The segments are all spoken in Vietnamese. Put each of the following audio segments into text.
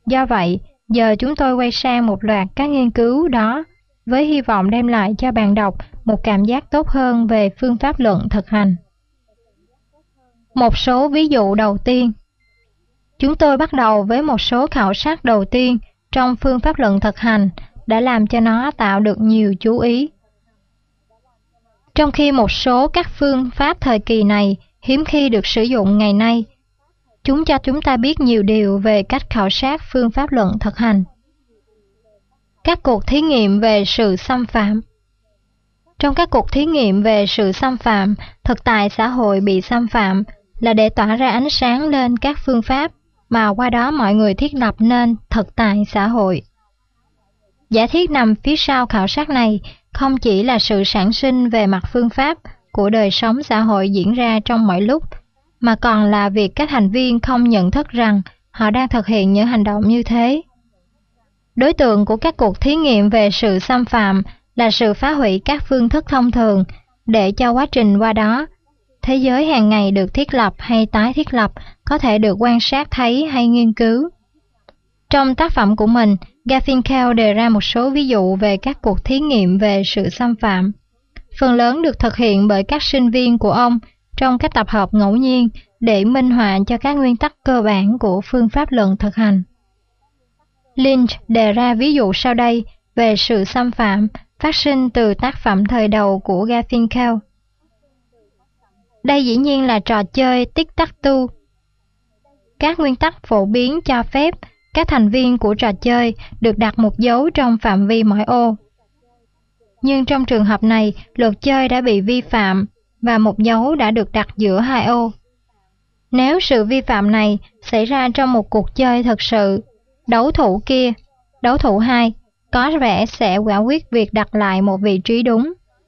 Do vậy, giờ chúng tôi quay sang một loạt các nghiên cứu đó với hy vọng đem lại cho bạn đọc một cảm giác tốt hơn về phương pháp luận thực hành. Một số ví dụ đầu tiên. Chúng tôi bắt đầu với một số khảo sát đầu tiên trong phương pháp luận thực hành đã làm cho nó tạo được nhiều chú ý. Trong khi một số các phương pháp thời kỳ này hiếm khi được sử dụng ngày nay, chúng cho chúng ta biết nhiều điều về cách khảo sát phương pháp luận thực hành. Các cuộc thí nghiệm về sự xâm phạm. Trong các cuộc thí nghiệm về sự xâm phạm, thực tại xã hội bị xâm phạm là để tỏa ra ánh sáng lên các phương pháp mà qua đó mọi người thiết lập nên thực tại xã hội. Giả thiết nằm phía sau khảo sát này không chỉ là sự sản sinh về mặt phương pháp của đời sống xã hội diễn ra trong mọi lúc, mà còn là việc các thành viên không nhận thức rằng họ đang thực hiện những hành động như thế. Đối tượng của các cuộc thí nghiệm về sự xâm phạm là sự phá hủy các phương thức thông thường để cho quá trình qua đó, thế giới hàng ngày được thiết lập hay tái thiết lập có thể được quan sát thấy hay nghiên cứu. Trong tác phẩm của mình, Garfinkel đề ra một số ví dụ về các cuộc thí nghiệm về sự xâm phạm. Phần lớn được thực hiện bởi các sinh viên của ông trong các tập hợp ngẫu nhiên để minh họa cho các nguyên tắc cơ bản của phương pháp luận thực hành. Lynch đề ra ví dụ sau đây về sự xâm phạm phát sinh từ tác phẩm thời đầu của Garfinkel. Đây dĩ nhiên là trò chơi tic-tac-toe. Các nguyên tắc phổ biến cho phép các thành viên của trò chơi được đặt một dấu trong phạm vi mỗi ô. Nhưng trong trường hợp này, luật chơi đã bị vi phạm và một dấu đã được đặt giữa hai ô. Nếu sự vi phạm này xảy ra trong một cuộc chơi thực sự, đấu thủ 2, có vẻ sẽ quả quyết việc đặt lại một vị trí đúng.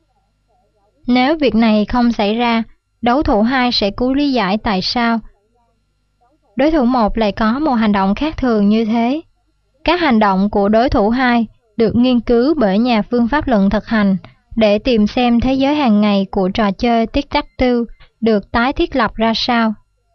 Nếu việc này không xảy ra, đấu thủ 2 sẽ cố lý giải tại sao đối thủ 1 lại có một hành động khác thường như thế. Các hành động của đối thủ 2 được nghiên cứu bởi nhà phương pháp luận thực hành để tìm xem thế giới hàng ngày của trò chơi tic-tac-toe được tái thiết lập ra sao.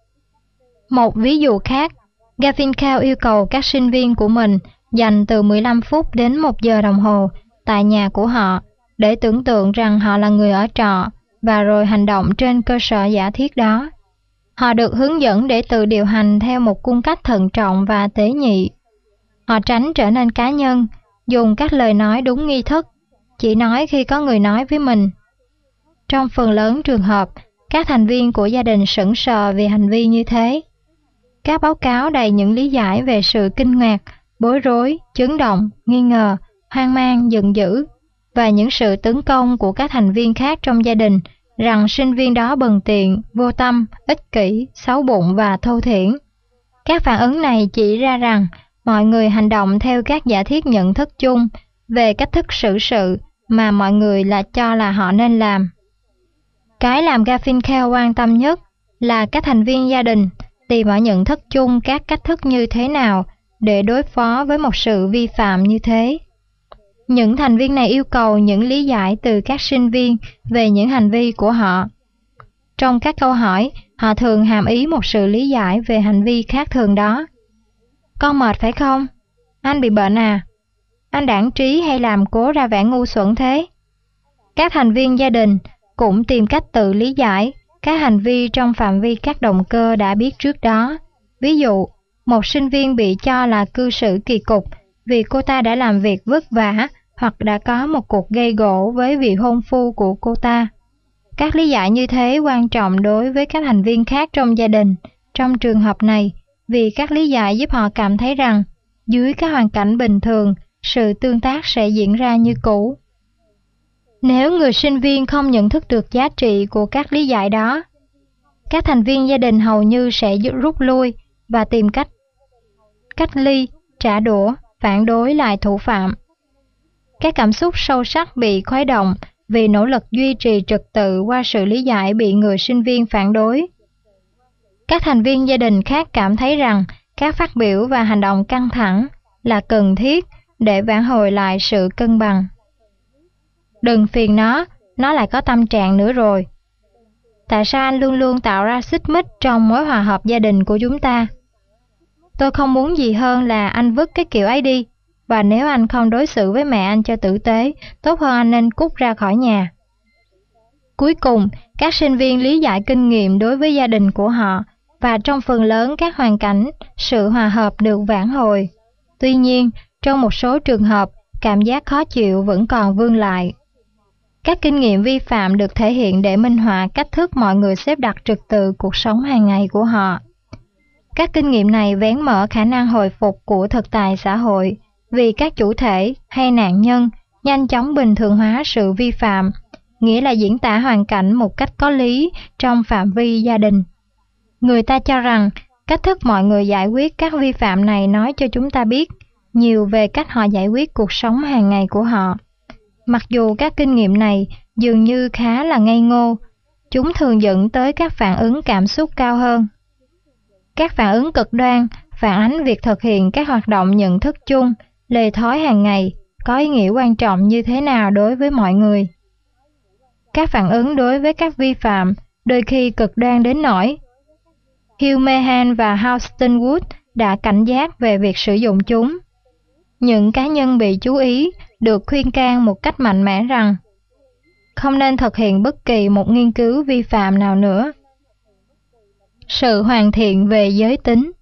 Một ví dụ khác, Garfinkel yêu cầu các sinh viên của mình dành từ 15 phút đến 1 giờ đồng hồ tại nhà của họ để tưởng tượng rằng họ là người ở trọ và rồi hành động trên cơ sở giả thiết đó. Họ được hướng dẫn để tự điều hành theo một cung cách thận trọng và tế nhị. Họ tránh trở nên cá nhân, dùng các lời nói đúng nghi thức, chỉ nói khi có người nói với mình. Trong phần lớn trường hợp, các thành viên của gia đình sững sờ vì hành vi như thế. Các báo cáo đầy những lý giải về sự kinh ngạc, bối rối, chấn động, nghi ngờ, hoang mang, giận dữ và những sự tấn công của các thành viên khác trong gia đình rằng sinh viên đó bần tiện, vô tâm, ích kỷ, xấu bụng và thô thiển. Các phản ứng này chỉ ra rằng mọi người hành động theo các giả thiết nhận thức chung về cách thức xử sự mà mọi người cho là họ nên làm. Cái làm Garfinkel quan tâm nhất là các thành viên gia đình tìm ở nhận thức chung các cách thức như thế nào để đối phó với một sự vi phạm như thế. Những thành viên này yêu cầu những lý giải từ các sinh viên về những hành vi của họ. Trong các câu hỏi, họ thường hàm ý một sự lý giải về hành vi khác thường đó. Con mệt phải không? Anh bị bệnh à? Anh đãng trí hay làm cố ra vẻ ngu xuẩn thế? Các thành viên gia đình cũng tìm cách tự lý giải các hành vi trong phạm vi các động cơ đã biết trước đó. Ví dụ, một sinh viên bị cho là cư xử kỳ cục vì cô ta đã làm việc vất vả hoặc đã có một cuộc gây gổ với vị hôn phu của cô ta. Các lý giải như thế quan trọng đối với các thành viên khác trong gia đình trong trường hợp này vì các lý giải giúp họ cảm thấy rằng dưới các hoàn cảnh bình thường, sự tương tác sẽ diễn ra như cũ. Nếu người sinh viên không nhận thức được giá trị của các lý giải đó, các thành viên gia đình hầu như sẽ rút lui và tìm cách cách ly, trả đũa, phản đối lại thủ phạm. Các cảm xúc sâu sắc bị khuấy động vì nỗ lực duy trì trật tự qua sự lý giải bị người sinh viên phản đối. Các thành viên gia đình khác cảm thấy rằng các phát biểu và hành động căng thẳng là cần thiết để vãn hồi lại sự cân bằng. Đừng phiền nó lại có tâm trạng nữa rồi. Tại sao anh luôn luôn tạo ra xích mích trong mối hòa hợp gia đình của chúng ta? Tôi không muốn gì hơn là anh vứt cái kiểu ấy đi, và nếu anh không đối xử với mẹ anh cho tử tế, tốt hơn anh nên cút ra khỏi nhà. Cuối cùng, các sinh viên lý giải kinh nghiệm đối với gia đình của họ, và trong phần lớn các hoàn cảnh, sự hòa hợp được vãn hồi. Tuy nhiên, trong một số trường hợp, cảm giác khó chịu vẫn còn vương lại. Các kinh nghiệm vi phạm được thể hiện để minh họa cách thức mọi người xếp đặt trật tự cuộc sống hàng ngày của họ. Các kinh nghiệm này vén mở khả năng hồi phục của thực tại xã hội, vì các chủ thể hay nạn nhân nhanh chóng bình thường hóa sự vi phạm, nghĩa là diễn tả hoàn cảnh một cách có lý trong phạm vi gia đình. Người ta cho rằng cách thức mọi người giải quyết các vi phạm này nói cho chúng ta biết nhiều về cách họ giải quyết cuộc sống hàng ngày của họ. Mặc dù các kinh nghiệm này dường như khá là ngây ngô, chúng thường dẫn tới các phản ứng cảm xúc cao hơn. Các phản ứng cực đoan phản ánh việc thực hiện các hoạt động nhận thức chung, lề thói hàng ngày có ý nghĩa quan trọng như thế nào đối với mọi người. Các phản ứng đối với các vi phạm đôi khi cực đoan đến nỗi Hugh Mehan và Houston Wood đã cảnh giác về việc sử dụng chúng. Những cá nhân bị chú ý được khuyên can một cách mạnh mẽ rằng không nên thực hiện bất kỳ một nghiên cứu vi phạm nào nữa. Sự hoàn thiện về giới tính.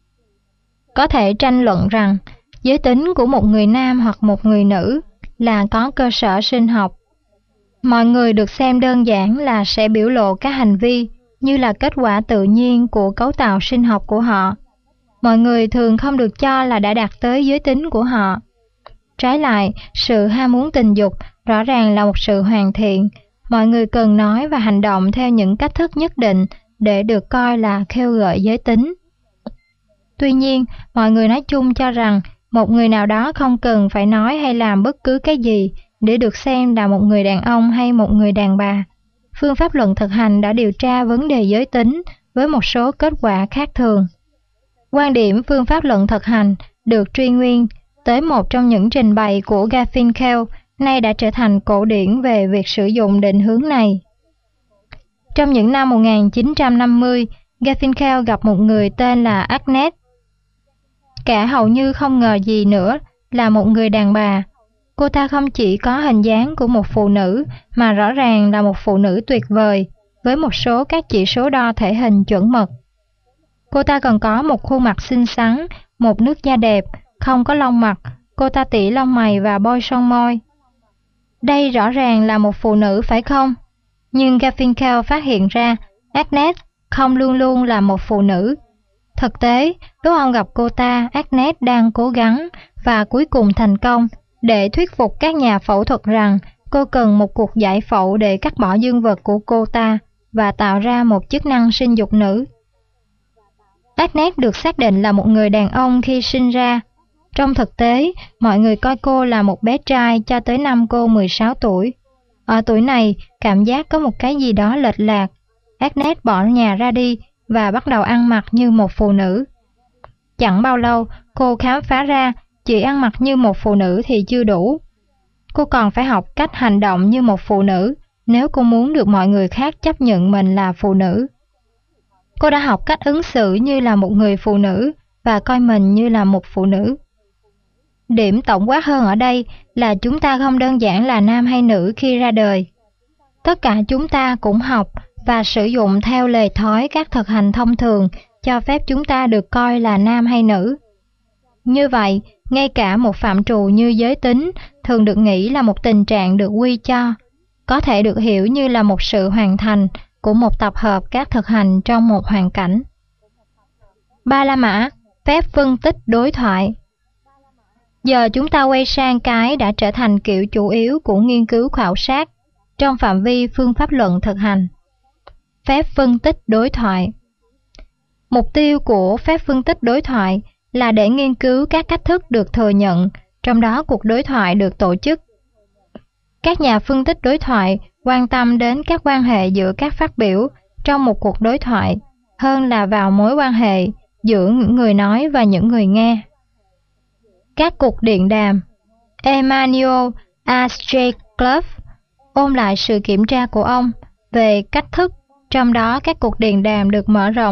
Có thể tranh luận rằng giới tính của một người nam hoặc một người nữ là có cơ sở sinh học. Mọi người được xem đơn giản là sẽ biểu lộ các hành vi như là kết quả tự nhiên của cấu tạo sinh học của họ. Mọi người thường không được cho là đã đạt tới giới tính của họ. Trái lại, sự ham muốn tình dục rõ ràng là một sự hoàn thiện. Mọi người cần nói và hành động theo những cách thức nhất định để được coi là khêu gợi giới tính. Tuy nhiên, mọi người nói chung cho rằng một người nào đó không cần phải nói hay làm bất cứ cái gì để được xem là một người đàn ông hay một người đàn bà. Phương pháp luận thực hành đã điều tra vấn đề giới tính với một số kết quả khác thường. Quan điểm phương pháp luận thực hành được truy nguyên tới một trong những trình bày của Garfinkel, nay đã trở thành cổ điển về việc sử dụng định hướng này. Trong những năm 1950, Garfinkel gặp một người tên là Agnes. Cả hầu như không ngờ gì nữa là một người đàn bà. Cô ta không chỉ có hình dáng của một phụ nữ mà rõ ràng là một phụ nữ tuyệt vời với một số các chỉ số đo thể hình chuẩn mực. Cô ta còn có một khuôn mặt xinh xắn, một nước da đẹp, không có lông mặt, cô ta tỉa lông mày và bôi son môi. Đây rõ ràng là một phụ nữ phải không? Nhưng Garfinkel phát hiện ra Agnes không luôn luôn là một phụ nữ. Thực tế, lúc ông gặp cô ta, Agnes đang cố gắng và cuối cùng thành công để thuyết phục các nhà phẫu thuật rằng cô cần một cuộc giải phẫu để cắt bỏ dương vật của cô ta và tạo ra một chức năng sinh dục nữ. Agnes được xác định là một người đàn ông khi sinh ra. Trong thực tế, mọi người coi cô là một bé trai cho tới năm cô 16 tuổi. Ở tuổi này, cảm giác có một cái gì đó lệch lạc. Agnes bỏ nhà ra đi và bắt đầu ăn mặc như một phụ nữ. Chẳng bao lâu, cô khám phá ra chỉ ăn mặc như một phụ nữ thì chưa đủ. Cô còn phải học cách hành động như một phụ nữ nếu cô muốn được mọi người khác chấp nhận mình là phụ nữ. Cô đã học cách ứng xử như là một người phụ nữ và coi mình như là một phụ nữ. Điểm tổng quát hơn ở đây là chúng ta không đơn giản là nam hay nữ khi ra đời. Tất cả chúng ta cũng học và sử dụng theo lề thói các thực hành thông thường cho phép chúng ta được coi là nam hay nữ. Như vậy, ngay cả một phạm trù như giới tính thường được nghĩ là một tình trạng được quy cho, có thể được hiểu như là một sự hoàn thành của một tập hợp các thực hành trong một hoàn cảnh. Ba La Mã, phép phân tích đối thoại. Giờ chúng ta quay sang cái đã trở thành kiểu chủ yếu của nghiên cứu khảo sát trong phạm vi phương pháp luận thực hành. Phép phân tích đối thoại. Mục tiêu của phép phân tích đối thoại là để nghiên cứu các cách thức được thừa nhận, trong đó cuộc đối thoại được tổ chức. Các nhà phân tích đối thoại quan tâm đến các quan hệ giữa các phát biểu trong một cuộc đối thoại hơn là vào mối quan hệ giữa những người nói và những người nghe. Các cuộc điện đàm. Emmanuel Astraclov ôm lại sự kiểm tra của ông về cách thức, trong đó các cuộc điện đàm được mở rộng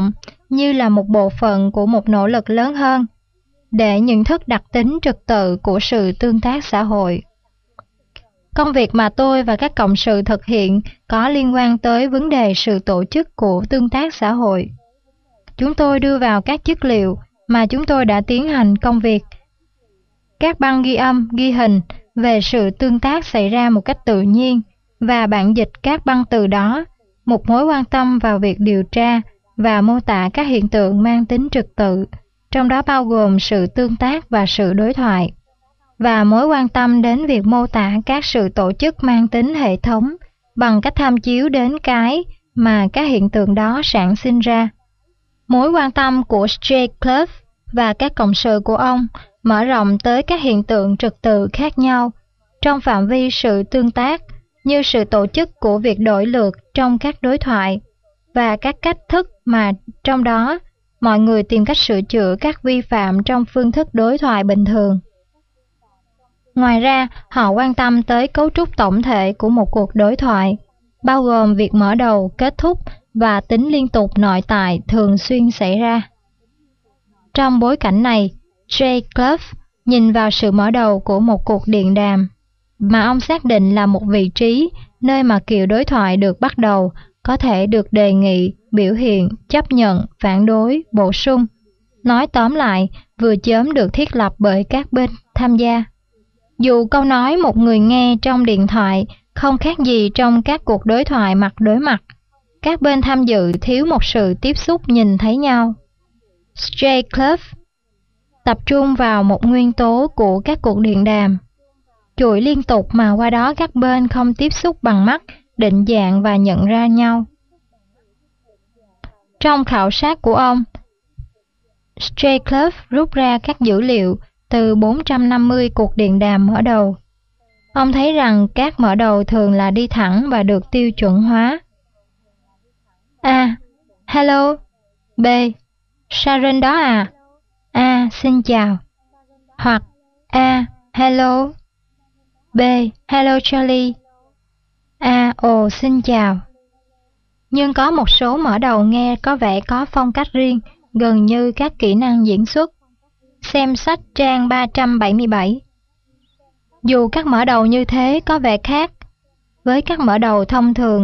như là một bộ phận của một nỗ lực lớn hơn để nhận thức đặc tính trật tự của sự tương tác xã hội. Công việc mà tôi và các cộng sự thực hiện có liên quan tới vấn đề sự tổ chức của tương tác xã hội. Chúng tôi đưa vào các chất liệu mà chúng tôi đã tiến hành công việc, các băng ghi âm, ghi hình về sự tương tác xảy ra một cách tự nhiên và bản dịch các băng từ đó, một mối quan tâm vào việc điều tra và mô tả các hiện tượng mang tính trật tự, trong đó bao gồm sự tương tác và sự đối thoại, và mối quan tâm đến việc mô tả các sự tổ chức mang tính hệ thống bằng cách tham chiếu đến cái mà các hiện tượng đó sản sinh ra. Mối quan tâm của J. Clough và các cộng sự của ông mở rộng tới các hiện tượng trật tự khác nhau trong phạm vi sự tương tác, như sự tổ chức của việc đổi lượt trong các đối thoại và các cách thức mà trong đó mọi người tìm cách sửa chữa các vi phạm trong phương thức đối thoại bình thường. Ngoài ra, họ quan tâm tới cấu trúc tổng thể của một cuộc đối thoại, bao gồm việc mở đầu, kết thúc và tính liên tục nội tại thường xuyên xảy ra. Trong bối cảnh này, J. Clough nhìn vào sự mở đầu của một cuộc điện đàm, mà ông xác định là một vị trí nơi mà kiểu đối thoại được bắt đầu có thể được đề nghị, biểu hiện, chấp nhận, phản đối, bổ sung. Nói tóm lại, vừa chớm được thiết lập bởi các bên tham gia. Dù câu nói một người nghe trong điện thoại không khác gì trong các cuộc đối thoại mặt đối mặt, các bên tham dự thiếu một sự tiếp xúc nhìn thấy nhau. J. Clough tập trung vào một nguyên tố của các cuộc điện đàm, chuỗi liên tục mà qua đó các bên không tiếp xúc bằng mắt, định dạng và nhận ra nhau. Trong khảo sát của ông, J. Clough rút ra các dữ liệu từ 450 cuộc điện đàm mở đầu. Ông thấy rằng các mở đầu thường là đi thẳng và được tiêu chuẩn hóa. A. Hello. B. Sharon đó à? A. Xin chào. Hoặc A. Hello. B. Hello Charlie. A. Ồ, xin chào. Nhưng có một số mở đầu nghe có vẻ có phong cách riêng, gần như các kỹ năng diễn xuất. Xem sách trang 377. Dù các mở đầu như thế có vẻ khác với các mở đầu thông thường,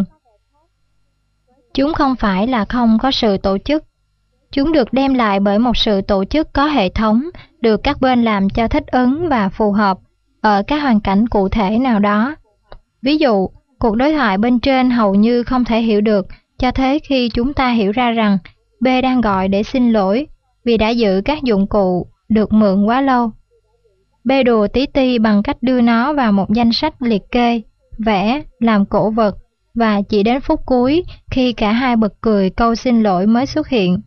chúng không phải là không có sự tổ chức. Chúng được đem lại bởi một sự tổ chức có hệ thống, được các bên làm cho thích ứng và phù hợp ở các hoàn cảnh cụ thể nào đó. Ví dụ, cuộc đối thoại bên trên hầu như không thể hiểu được, cho thế khi chúng ta hiểu ra rằng B đang gọi để xin lỗi vì đã giữ các dụng cụ được mượn quá lâu. B đùa tí ti bằng cách đưa nó vào một danh sách liệt kê, vẽ, làm cổ vật, và chỉ đến phút cuối khi cả hai bật cười câu xin lỗi mới xuất hiện.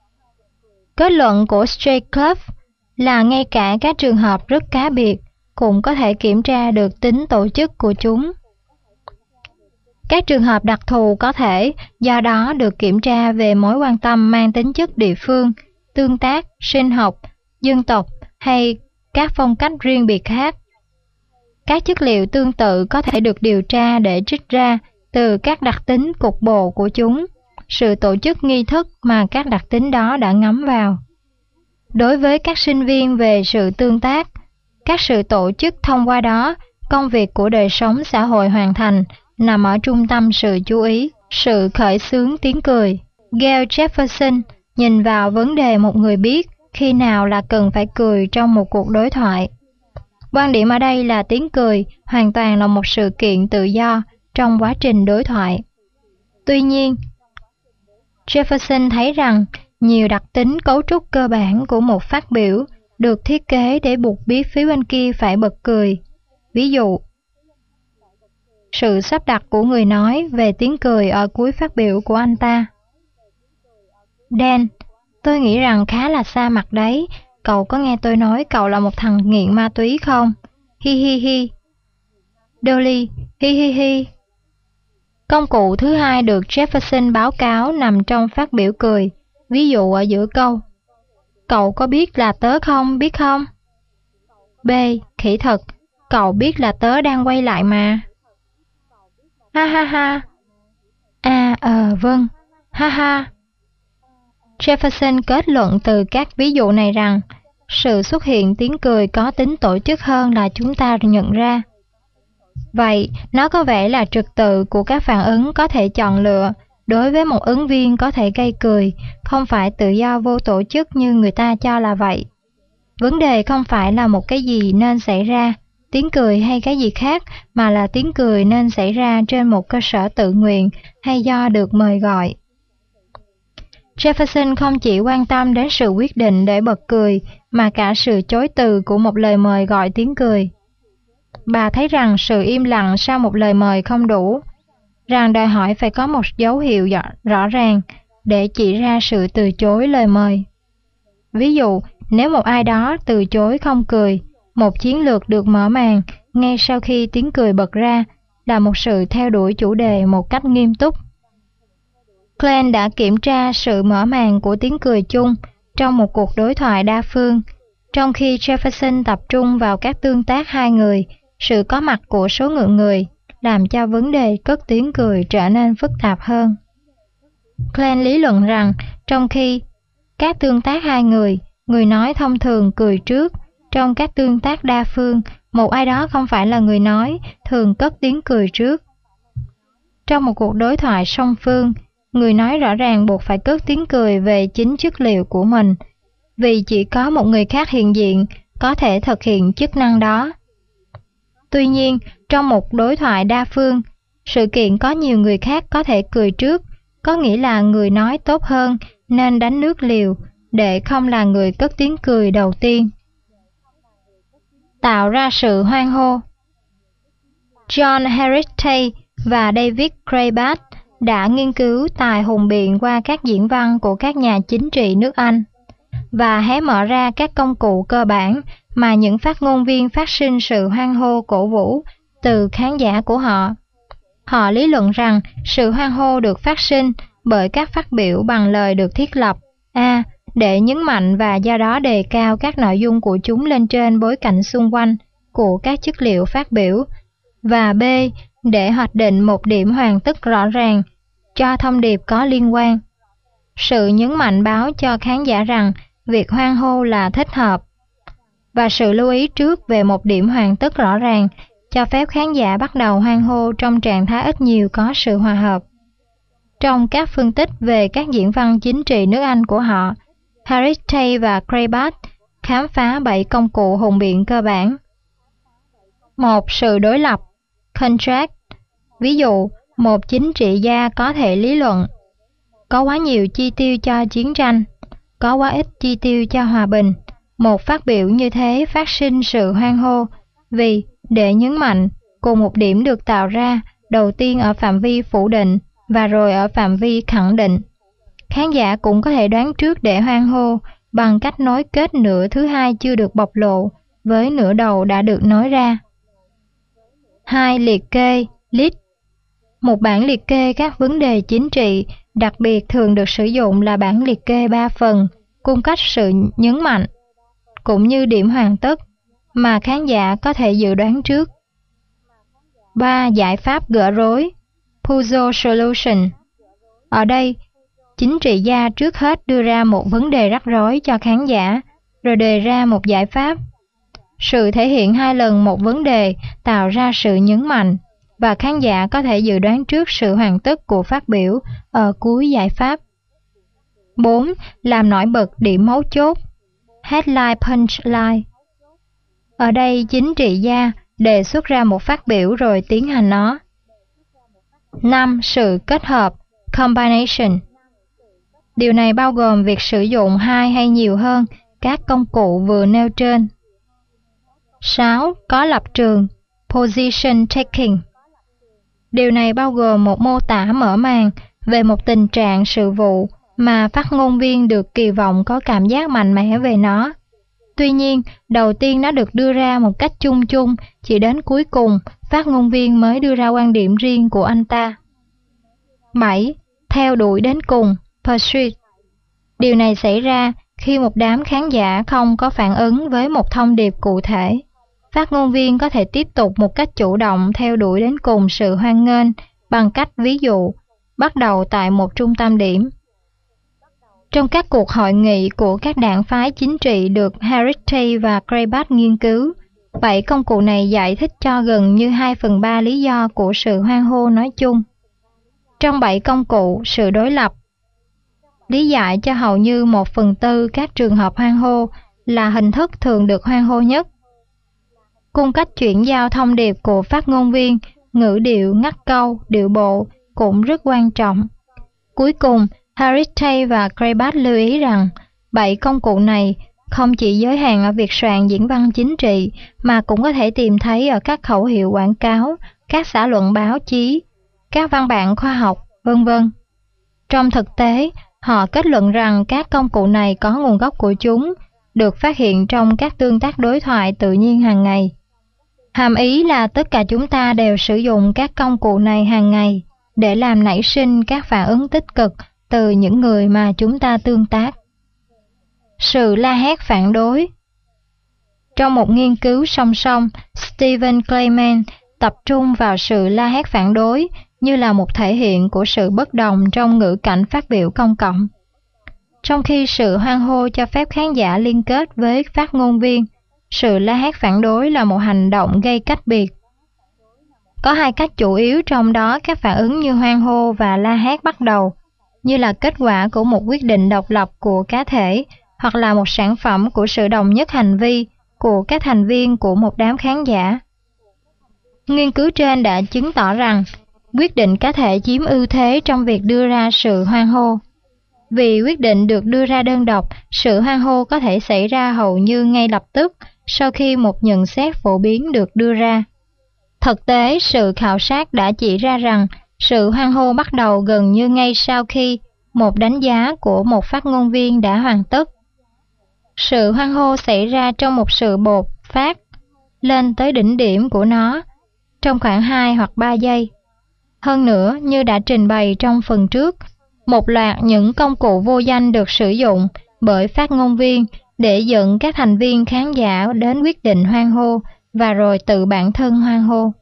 Kết luận của J. Clough là ngay cả các trường hợp rất cá biệt cũng có thể kiểm tra được tính tổ chức của chúng. Các trường hợp đặc thù có thể do đó được kiểm tra về mối quan tâm mang tính chất địa phương, tương tác, sinh học, dân tộc hay các phong cách riêng biệt khác. Các chất liệu tương tự có thể được điều tra để trích ra từ các đặc tính cục bộ của chúng, sự tổ chức nghi thức mà các đặc tính đó đã ngấm vào. Đối với các sinh viên về sự tương tác, các sự tổ chức thông qua đó, công việc của đời sống xã hội hoàn thành nằm ở trung tâm sự chú ý, sự khởi xướng tiếng cười. Gail Jefferson nhìn vào vấn đề một người biết khi nào là cần phải cười trong một cuộc đối thoại. Quan điểm ở đây là tiếng cười hoàn toàn là một sự kiện tự do trong quá trình đối thoại. Tuy nhiên, Jefferson thấy rằng nhiều đặc tính cấu trúc cơ bản của một phát biểu được thiết kế để buộc phía bên kia phải bật cười. Ví dụ, sự sắp đặt của người nói về tiếng cười ở cuối phát biểu của anh ta. Dan, tôi nghĩ rằng khá là xa mặt đấy. Cậu có nghe tôi nói cậu là một thằng nghiện ma túy không? Hi hi hi. Dolly, hi hi hi. Công cụ thứ hai được Jefferson báo cáo nằm trong phát biểu cười. Ví dụ ở giữa câu. Cậu có biết là tớ không, biết không? B. Khỉ thật, cậu biết là tớ đang quay lại mà. Ha ha ha. Vâng. Ha ha. Jefferson kết luận từ các ví dụ này rằng sự xuất hiện tiếng cười có tính tổ chức hơn là chúng ta nhận ra. Vậy, nó có vẻ là trật tự của các phản ứng có thể chọn lựa đối với một ứng viên có thể gây cười, không phải tự do vô tổ chức như người ta cho là vậy. Vấn đề không phải là một cái gì nên xảy ra, tiếng cười hay cái gì khác, mà là tiếng cười nên xảy ra trên một cơ sở tự nguyện hay do được mời gọi. Jefferson không chỉ quan tâm đến sự quyết định để bật cười, mà cả sự chối từ của một lời mời gọi tiếng cười. Bà thấy rằng sự im lặng sau một lời mời không đủ, rằng đòi hỏi phải có một dấu hiệu rõ ràng để chỉ ra sự từ chối lời mời. Ví dụ, nếu một ai đó từ chối không cười, một chiến lược được mở màn ngay sau khi tiếng cười bật ra là một sự theo đuổi chủ đề một cách nghiêm túc. Klein đã kiểm tra sự mở màn của tiếng cười chung trong một cuộc đối thoại đa phương, trong khi Jefferson tập trung vào các tương tác hai người, sự có mặt của số lượng người làm cho vấn đề cất tiếng cười trở nên phức tạp hơn. Klein lý luận rằng trong khi các tương tác hai người, người nói thông thường cười trước, trong các tương tác đa phương, một ai đó không phải là người nói, thường cất tiếng cười trước. Trong một cuộc đối thoại song phương, người nói rõ ràng buộc phải cất tiếng cười về chính chất liệu của mình, vì chỉ có một người khác hiện diện có thể thực hiện chức năng đó. Tuy nhiên, trong một đối thoại đa phương, sự kiện có nhiều người khác có thể cười trước, có nghĩa là người nói tốt hơn nên đánh nước liều để không là người cất tiếng cười đầu tiên. Tạo ra sự hoan hô. John Heritage và David Craybat đã nghiên cứu tài hùng biện qua các diễn văn của các nhà chính trị nước Anh và hé mở ra các công cụ cơ bản mà những phát ngôn viên phát sinh sự hoan hô cổ vũ từ khán giả của họ. Họ lý luận rằng sự hoan hô được phát sinh bởi các phát biểu bằng lời được thiết lập A. Để nhấn mạnh và do đó đề cao các nội dung của chúng lên trên bối cảnh xung quanh của các chất liệu phát biểu, và B. Để hoạch định một điểm hoàn tất rõ ràng cho thông điệp có liên quan. Sự nhấn mạnh báo cho khán giả rằng việc hoan hô là thích hợp, và sự lưu ý trước về một điểm hoàn tất rõ ràng cho phép khán giả bắt đầu hoan hô trong trạng thái ít nhiều có sự hòa hợp. Trong các phân tích về các diễn văn chính trị nước Anh của họ, Heritage và Craybat khám phá 7 công cụ hùng biện cơ bản. 1. Sự đối lập, contrast. Ví dụ, một chính trị gia có thể lý luận: có quá nhiều chi tiêu cho chiến tranh, có quá ít chi tiêu cho hòa bình. Một phát biểu như thế phát sinh sự hoan hô vì, để nhấn mạnh, cùng một điểm được tạo ra đầu tiên ở phạm vi phủ định và rồi ở phạm vi khẳng định. Khán giả cũng có thể đoán trước để hoan hô bằng cách nối kết nửa thứ hai chưa được bộc lộ với nửa đầu đã được nói ra. 2. Liệt kê, list. Một bản liệt kê các vấn đề chính trị đặc biệt thường được sử dụng là bản liệt kê 3 phần, cung cấp sự nhấn mạnh, cũng như điểm hoàn tất mà khán giả có thể dự đoán trước. 3. Giải pháp gỡ rối, puzzle solution. Ở đây, chính trị gia trước hết đưa ra một vấn đề rắc rối cho khán giả, rồi đề ra một giải pháp. Sự thể hiện 2 lần một vấn đề tạo ra sự nhấn mạnh, và khán giả có thể dự đoán trước sự hoàn tất của phát biểu ở cuối giải pháp. 4. Làm nổi bật điểm mấu chốt, headline punchline. Ở đây chính trị gia đề xuất ra một phát biểu rồi tiến hành nó. 5. Sự kết hợp, combination. Điều này bao gồm việc sử dụng 2 hay nhiều hơn các công cụ vừa nêu trên. 6. Có lập trường, position taking. Điều này bao gồm một mô tả mở màn về một tình trạng sự vụ mà phát ngôn viên được kỳ vọng có cảm giác mạnh mẽ về nó. Tuy nhiên, đầu tiên nó được đưa ra một cách chung chung, chỉ đến cuối cùng, phát ngôn viên mới đưa ra quan điểm riêng của anh ta. 7. Theo đuổi đến cùng, pursuit. Điều này xảy ra khi một đám khán giả không có phản ứng với một thông điệp cụ thể. Phát ngôn viên có thể tiếp tục một cách chủ động theo đuổi đến cùng sự hoan nghênh bằng cách ví dụ, bắt đầu tại một trung tâm điểm. Trong các cuộc hội nghị của các đảng phái chính trị được Heritage và Krabat nghiên cứu, 7 công cụ này giải thích cho gần như 2/3 lý do của sự hoan hô nói chung. Trong 7 công cụ, sự đối lập lý giải cho hầu như 1/4 các trường hợp hoan hô là hình thức thường được hoan hô nhất. Cung cách chuyển giao thông điệp của phát ngôn viên, ngữ điệu, ngắt câu, điệu bộ cũng rất quan trọng. Cuối cùng, Heritage và Krabat lưu ý rằng 7 công cụ này không chỉ giới hạn ở việc soạn diễn văn chính trị mà cũng có thể tìm thấy ở các khẩu hiệu quảng cáo, các xã luận báo chí, các văn bản khoa học, vân vân. Trong thực tế, họ kết luận rằng các công cụ này có nguồn gốc của chúng, được phát hiện trong các tương tác đối thoại tự nhiên hàng ngày. Hàm ý là tất cả chúng ta đều sử dụng các công cụ này hàng ngày để làm nảy sinh các phản ứng tích cực từ những người mà chúng ta tương tác. Sự la hét phản đối. Trong một nghiên cứu song song, Stephen Clayman tập trung vào sự la hét phản đối như là một thể hiện của sự bất đồng trong ngữ cảnh phát biểu công cộng. Trong khi sự hoan hô cho phép khán giả liên kết với phát ngôn viên, sự la hét phản đối là một hành động gây cách biệt. Có 2 cách chủ yếu, trong đó các phản ứng như hoan hô và la hét bắt đầu như là kết quả của một quyết định độc lập của cá thể hoặc là một sản phẩm của sự đồng nhất hành vi của các thành viên của một đám khán giả. Nghiên cứu trên đã chứng tỏ rằng quyết định cá thể chiếm ưu thế trong việc đưa ra sự hoan hô. Vì quyết định được đưa ra đơn độc, sự hoan hô có thể xảy ra hầu như ngay lập tức sau khi một nhận xét phổ biến được đưa ra. Thực tế, sự khảo sát đã chỉ ra rằng sự hoan hô bắt đầu gần như ngay sau khi một đánh giá của một phát ngôn viên đã hoàn tất. Sự hoan hô xảy ra trong một sự bột phát lên tới đỉnh điểm của nó trong khoảng 2 hoặc 3 giây. Hơn nữa, như đã trình bày trong phần trước, một loạt những công cụ vô danh được sử dụng bởi phát ngôn viên để dẫn các thành viên khán giả đến quyết định hoan hô và rồi tự bản thân hoan hô.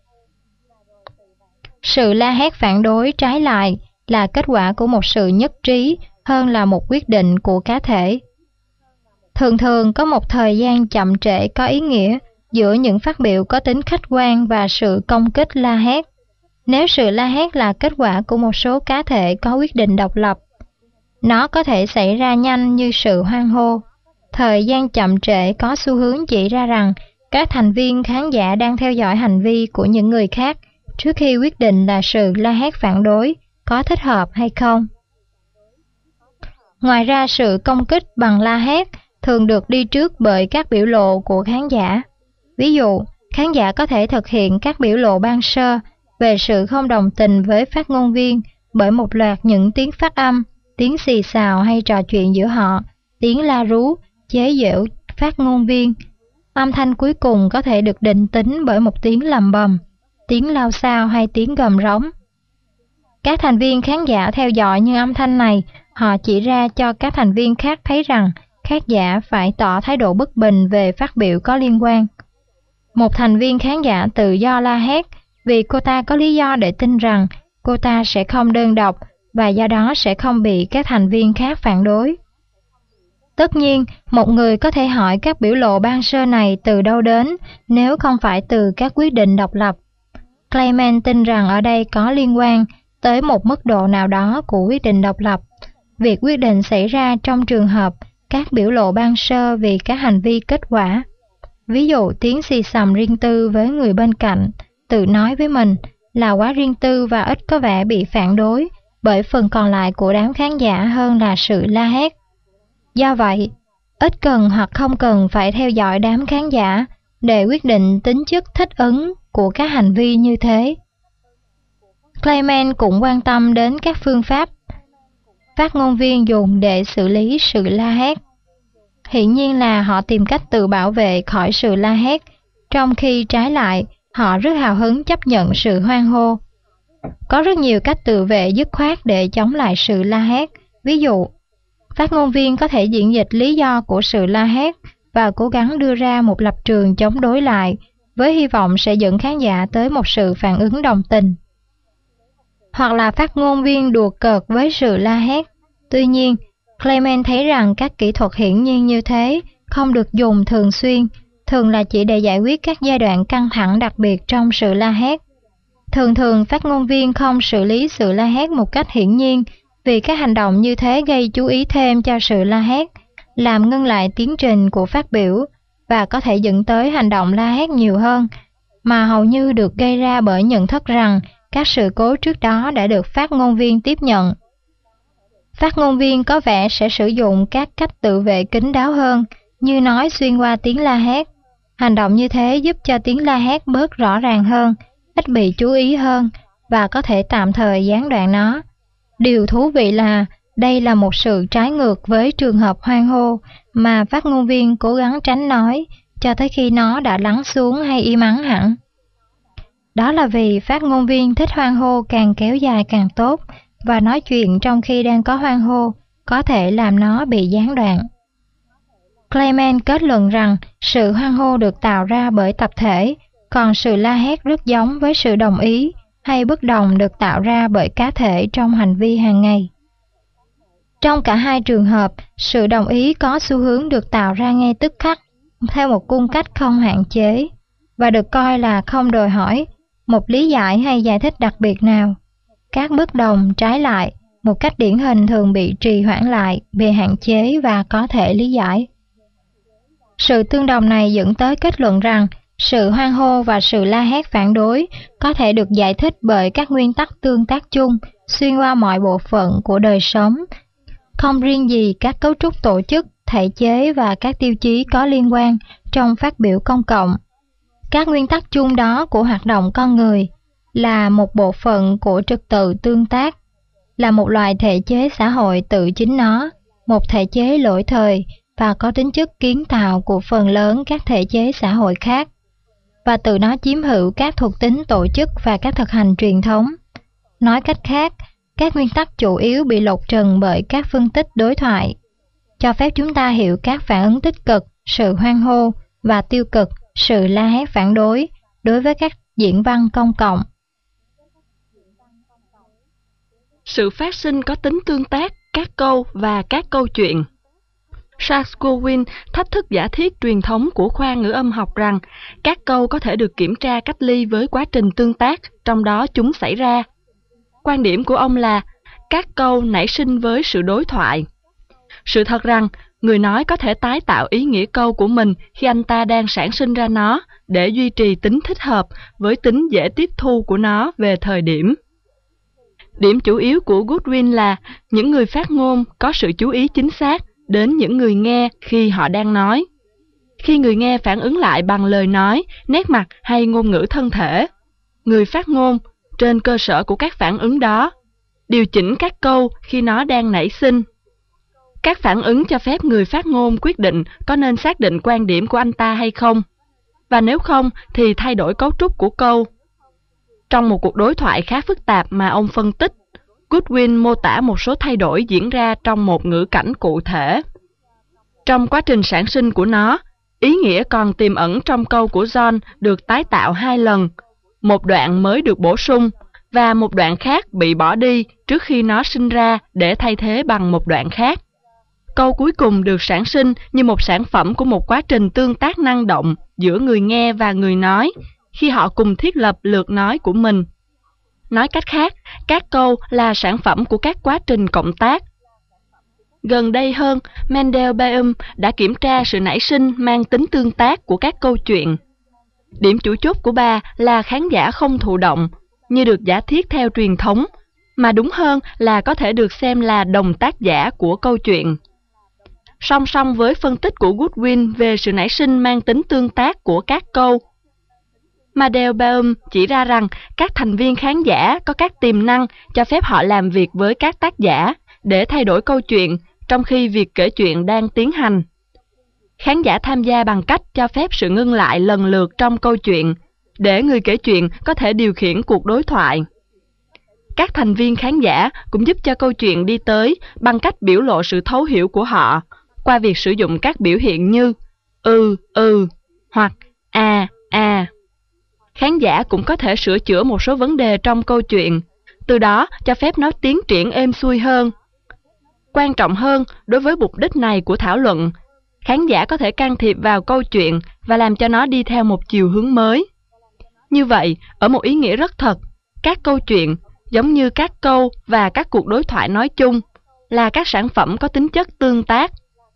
Sự la hét phản đối trái lại là kết quả của một sự nhất trí hơn là một quyết định của cá thể. Thường thường có một thời gian chậm trễ có ý nghĩa giữa những phát biểu có tính khách quan và sự công kích la hét. Nếu sự la hét là kết quả của một số cá thể có quyết định độc lập, nó có thể xảy ra nhanh như sự hoan hô. Thời gian chậm trễ có xu hướng chỉ ra rằng các thành viên khán giả đang theo dõi hành vi của những người khác trước khi quyết định là sự la hét phản đối có thích hợp hay không. Ngoài ra, sự công kích bằng la hét thường được đi trước bởi các biểu lộ của khán giả. Ví dụ, khán giả có thể thực hiện các biểu lộ ban sơ về sự không đồng tình với phát ngôn viên bởi một loạt những tiếng phát âm, tiếng xì xào hay trò chuyện giữa họ, tiếng la rú, chế giễu phát ngôn viên. Âm thanh cuối cùng có thể được định tính bởi một tiếng lầm bầm, tiếng lao xao hay tiếng gầm rống. Các thành viên khán giả theo dõi những âm thanh này, họ chỉ ra cho các thành viên khác thấy rằng khán giả phải tỏ thái độ bất bình về phát biểu có liên quan. Một thành viên khán giả tự do la hét vì cô ta có lý do để tin rằng cô ta sẽ không đơn độc và do đó sẽ không bị các thành viên khác phản đối. Tất nhiên, một người có thể hỏi các biểu lộ ban sơ này từ đâu đến nếu không phải từ các quyết định độc lập. Clayman tin rằng ở đây có liên quan tới một mức độ nào đó của quyết định độc lập. Việc quyết định xảy ra trong trường hợp các biểu lộ ban sơ vì các hành vi kết quả. Ví dụ tiếng xì xầm riêng tư với người bên cạnh, tự nói với mình là quá riêng tư và ít có vẻ bị phản đối bởi phần còn lại của đám khán giả hơn là sự la hét. Do vậy, ít cần hoặc không cần phải theo dõi đám khán giả để quyết định tính chất thích ứng của các hành vi như thế. Clayman cũng quan tâm đến các phương pháp phát ngôn viên dùng để xử lý sự la hét. Hiển nhiên là họ tìm cách tự bảo vệ khỏi sự la hét, trong khi trái lại, họ rất hào hứng chấp nhận sự hoan hô. Có rất nhiều cách tự vệ dứt khoát để chống lại sự la hét. Ví dụ, phát ngôn viên có thể diễn dịch lý do của sự la hét và cố gắng đưa ra một lập trường chống đối lại, với hy vọng sẽ dẫn khán giả tới một sự phản ứng đồng tình. Hoặc là phát ngôn viên đùa cợt với sự la hét. Tuy nhiên, Clement thấy rằng các kỹ thuật hiển nhiên như thế không được dùng thường xuyên, thường là chỉ để giải quyết các giai đoạn căng thẳng đặc biệt trong sự la hét. Thường thường phát ngôn viên không xử lý sự la hét một cách hiển nhiên, vì các hành động như thế gây chú ý thêm cho sự la hét, làm ngưng lại tiến trình của phát biểu và có thể dẫn tới hành động la hét nhiều hơn, mà hầu như được gây ra bởi nhận thức rằng các sự cố trước đó đã được phát ngôn viên tiếp nhận. Phát ngôn viên có vẻ sẽ sử dụng các cách tự vệ kín đáo hơn, như nói xuyên qua tiếng la hét. Hành động như thế giúp cho tiếng la hét bớt rõ ràng hơn, ít bị chú ý hơn và có thể tạm thời gián đoạn nó. Điều thú vị là đây là một sự trái ngược với trường hợp hoan hô mà phát ngôn viên cố gắng tránh nói cho tới khi nó đã lắng xuống hay im ắng hẳn. Đó là vì phát ngôn viên thích hoan hô càng kéo dài càng tốt, và nói chuyện trong khi đang có hoan hô có thể làm nó bị gián đoạn. Clement kết luận rằng sự hoan hô được tạo ra bởi tập thể, còn sự la hét rất giống với sự đồng ý hay bất đồng được tạo ra bởi cá thể trong hành vi hàng ngày. Trong cả hai trường hợp, sự đồng ý có xu hướng được tạo ra ngay tức khắc, theo một cung cách không hạn chế, và được coi là không đòi hỏi một lý giải hay giải thích đặc biệt nào. Các bất đồng trái lại, một cách điển hình thường bị trì hoãn lại, bị hạn chế và có thể lý giải. Sự tương đồng này dẫn tới kết luận rằng sự hoan hô và sự la hét phản đối có thể được giải thích bởi các nguyên tắc tương tác chung xuyên qua mọi bộ phận của đời sống, không riêng gì các cấu trúc tổ chức, thể chế và các tiêu chí có liên quan trong phát biểu công cộng. Các nguyên tắc chung đó của hoạt động con người là một bộ phận của trật tự tương tác, là một loại thể chế xã hội tự chính nó, một thể chế lỗi thời và có tính chất kiến tạo của phần lớn các thể chế xã hội khác, và từ nó chiếm hữu các thuộc tính tổ chức và các thực hành truyền thống. Nói cách khác, các nguyên tắc chủ yếu bị lột trần bởi các phân tích đối thoại, cho phép chúng ta hiểu các phản ứng tích cực, sự hoan hô, và tiêu cực, sự la hét phản đối với các diễn văn công cộng. Sự phát sinh có tính tương tác, các câu và các câu chuyện. Charles Darwin thách thức giả thiết truyền thống của khoa ngữ âm học rằng các câu có thể được kiểm tra cách ly với quá trình tương tác trong đó chúng xảy ra. Quan điểm của ông là các câu nảy sinh với sự đối thoại. Sự thật rằng người nói có thể tái tạo ý nghĩa câu của mình khi anh ta đang sản sinh ra nó để duy trì tính thích hợp với tính dễ tiếp thu của nó về thời điểm. Điểm chủ yếu của Goodwin là những người phát ngôn có sự chú ý chính xác đến những người nghe khi họ đang nói. Khi người nghe phản ứng lại bằng lời nói, nét mặt hay ngôn ngữ thân thể, người phát ngôn, trên cơ sở của các phản ứng đó, điều chỉnh các câu khi nó đang nảy sinh. Các phản ứng cho phép người phát ngôn quyết định có nên xác định quan điểm của anh ta hay không, và nếu không thì thay đổi cấu trúc của câu. Trong một cuộc đối thoại khá phức tạp mà ông phân tích, Goodwin mô tả một số thay đổi diễn ra trong một ngữ cảnh cụ thể. Trong quá trình sản sinh của nó, ý nghĩa còn tiềm ẩn trong câu của John được tái tạo 2 lần, một đoạn mới được bổ sung và một đoạn khác bị bỏ đi trước khi nó sinh ra để thay thế bằng một đoạn khác. Câu cuối cùng được sản sinh như một sản phẩm của một quá trình tương tác năng động giữa người nghe và người nói khi họ cùng thiết lập lượt nói của mình. Nói cách khác, các câu là sản phẩm của các quá trình cộng tác. Gần đây hơn, Mendelsbaum đã kiểm tra sự nảy sinh mang tính tương tác của các câu chuyện. Điểm chủ chốt của bà là khán giả không thụ động, như được giả thiết theo truyền thống, mà đúng hơn là có thể được xem là đồng tác giả của câu chuyện. Song song với phân tích của Goodwin về sự nảy sinh mang tính tương tác của các câu, Mendelsbaum chỉ ra rằng các thành viên khán giả có các tiềm năng cho phép họ làm việc với các tác giả để thay đổi câu chuyện trong khi việc kể chuyện đang tiến hành. Khán giả tham gia bằng cách cho phép sự ngưng lại lần lượt trong câu chuyện để người kể chuyện có thể điều khiển cuộc đối thoại. Các thành viên khán giả cũng giúp cho câu chuyện đi tới bằng cách biểu lộ sự thấu hiểu của họ qua việc sử dụng các biểu hiện như hoặc a. Khán giả cũng có thể sửa chữa một số vấn đề trong câu chuyện, từ đó cho phép nó tiến triển êm xuôi hơn. Quan trọng hơn, đối với mục đích này của thảo luận, khán giả có thể can thiệp vào câu chuyện và làm cho nó đi theo một chiều hướng mới. Như vậy, ở một ý nghĩa rất thật, các câu chuyện, giống như các câu và các cuộc đối thoại nói chung, là các sản phẩm có tính chất tương tác.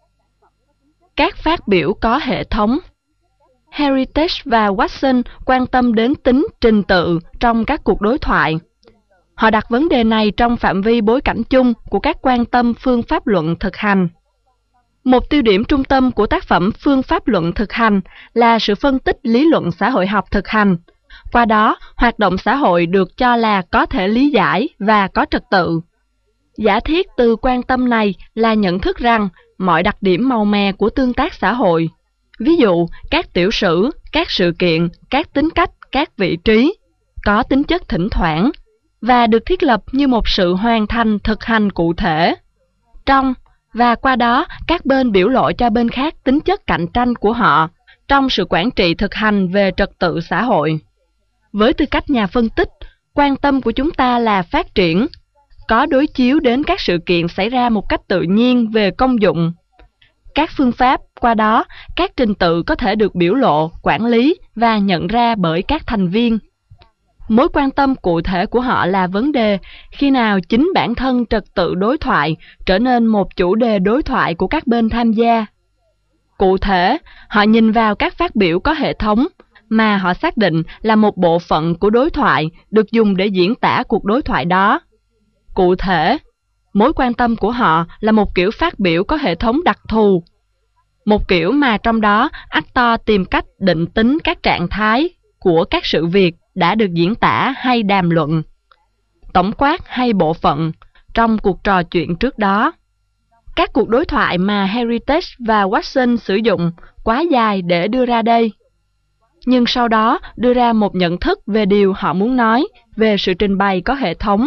Các phát biểu có hệ thống. Heritage và Watson quan tâm đến tính trình tự trong các cuộc đối thoại. Họ đặt vấn đề này trong phạm vi bối cảnh chung của các quan tâm phương pháp luận thực hành. Một tiêu điểm trung tâm của tác phẩm phương pháp luận thực hành là sự phân tích lý luận xã hội học thực hành. Qua đó, hoạt động xã hội được cho là có thể lý giải và có trật tự. Giả thiết từ quan tâm này là nhận thức rằng mọi đặc điểm màu mè của tương tác xã hội, ví dụ các tiểu sử, các sự kiện, các tính cách, các vị trí, có tính chất thỉnh thoảng và được thiết lập như một sự hoàn thành thực hành cụ thể. Trong và qua đó, các bên biểu lộ cho bên khác tính chất cạnh tranh của họ trong sự quản trị thực hành về trật tự xã hội. Với tư cách nhà phân tích, quan tâm của chúng ta là phát triển, có đối chiếu đến các sự kiện xảy ra một cách tự nhiên về công dụng. Các phương pháp, qua đó, các trình tự có thể được biểu lộ, quản lý và nhận ra bởi các thành viên. Mối quan tâm cụ thể của họ là vấn đề khi nào chính bản thân trật tự đối thoại trở nên một chủ đề đối thoại của các bên tham gia. Cụ thể, họ nhìn vào các phát biểu có hệ thống mà họ xác định là một bộ phận của đối thoại được dùng để diễn tả cuộc đối thoại đó. Cụ thể, mối quan tâm của họ là một kiểu phát biểu có hệ thống đặc thù, một kiểu mà trong đó actor tìm cách định tính các trạng thái của các sự việc đã được diễn tả hay đàm luận, tổng quát hay bộ phận, trong cuộc trò chuyện trước đó. Các cuộc đối thoại mà Heritage và Watson sử dụng quá dài để đưa ra đây, nhưng sau đó đưa ra một nhận thức về điều họ muốn nói về sự trình bày có hệ thống.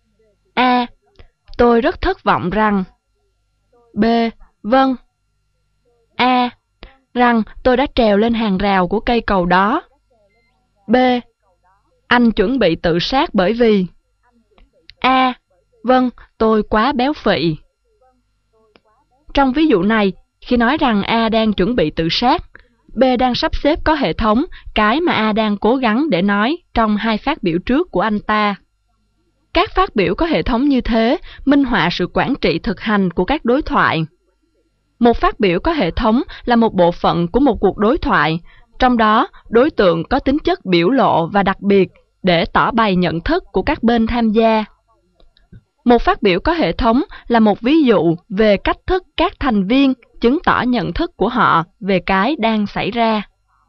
A. Tôi rất thất vọng rằng. B. Vâng. A. Rằng tôi đã trèo lên hàng rào của cây cầu đó. B. Anh chuẩn bị tự sát bởi vì. A. Vâng, tôi quá béo phì. Trong ví dụ này, khi nói rằng A đang chuẩn bị tự sát, B đang sắp xếp có hệ thống cái mà A đang cố gắng để nói trong hai phát biểu trước của anh ta. Các phát biểu có hệ thống như thế minh họa sự quản trị thực hành của các đối thoại. Một phát biểu có hệ thống là một bộ phận của một cuộc đối thoại, trong đó đối tượng có tính chất biểu lộ và đặc biệt để tỏ bày nhận thức của các bên tham gia. Một phát biểu có hệ thống là một ví dụ về cách thức các thành viên chứng tỏ nhận thức của họ về cái đang xảy ra.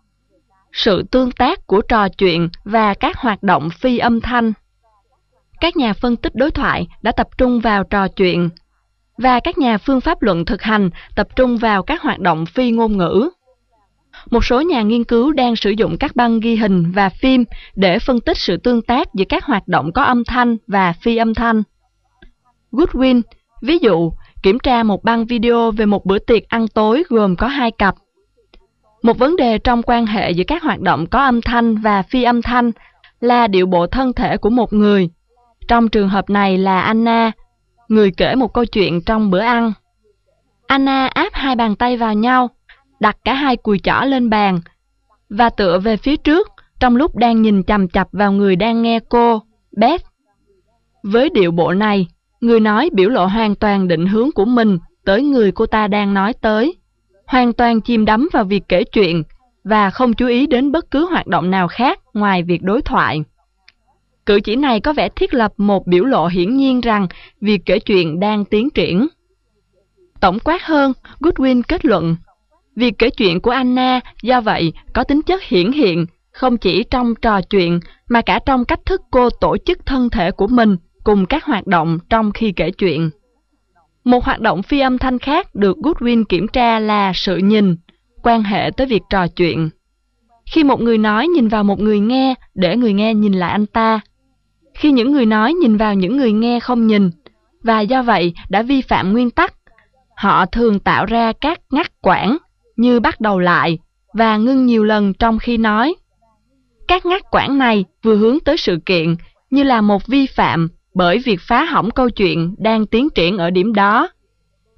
Sự tương tác của trò chuyện và các hoạt động phi âm thanh. Các nhà phân tích đối thoại đã tập trung vào trò chuyện, và các nhà phương pháp luận thực hành tập trung vào các hoạt động phi ngôn ngữ. Một số nhà nghiên cứu đang sử dụng các băng ghi hình và phim để phân tích sự tương tác giữa các hoạt động có âm thanh và phi âm thanh. Goodwin, ví dụ, kiểm tra một băng video về một bữa tiệc ăn tối gồm có 2 cặp. Một vấn đề trong quan hệ giữa các hoạt động có âm thanh và phi âm thanh là điệu bộ thân thể của một người. Trong trường hợp này là Anna, người kể một câu chuyện trong bữa ăn. Anna áp 2 bàn tay vào nhau, đặt cả 2 cùi chỏ lên bàn và tựa về phía trước trong lúc đang nhìn chằm chằm vào người đang nghe cô, Beth. Với điệu bộ này, người nói biểu lộ hoàn toàn định hướng của mình tới người cô ta đang nói tới, hoàn toàn chìm đắm vào việc kể chuyện và không chú ý đến bất cứ hoạt động nào khác ngoài việc đối thoại. Cử chỉ này có vẻ thiết lập một biểu lộ hiển nhiên rằng việc kể chuyện đang tiến triển. Tổng quát hơn, Goodwin kết luận, việc kể chuyện của Anna do vậy có tính chất hiển hiện, không chỉ trong trò chuyện mà cả trong cách thức cô tổ chức thân thể của mình cùng các hoạt động trong khi kể chuyện. Một hoạt động phi âm thanh khác được Goodwin kiểm tra là sự nhìn, quan hệ tới việc trò chuyện. Khi một người nói nhìn vào một người nghe để người nghe nhìn lại anh ta. Khi những người nói nhìn vào những người nghe không nhìn, và do vậy đã vi phạm nguyên tắc, họ thường tạo ra các ngắt quãng như bắt đầu lại và ngưng nhiều lần trong khi nói. Các ngắt quãng này vừa hướng tới sự kiện như là một vi phạm bởi việc phá hỏng câu chuyện đang tiến triển ở điểm đó,